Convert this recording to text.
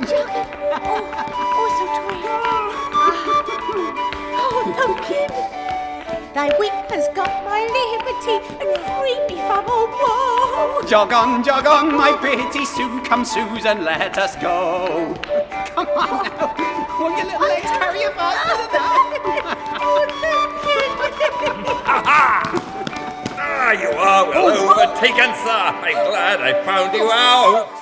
Juggin. Oh, so tired. Oh, Pumpkin. Thy wit has got my liberty and freed me from all woe. Jog on, my pretty Sue. Come, Susan, let us go. Come on now. Won't your little legs carry you faster than that? You are well overtaken, sir. I'm glad I found you out.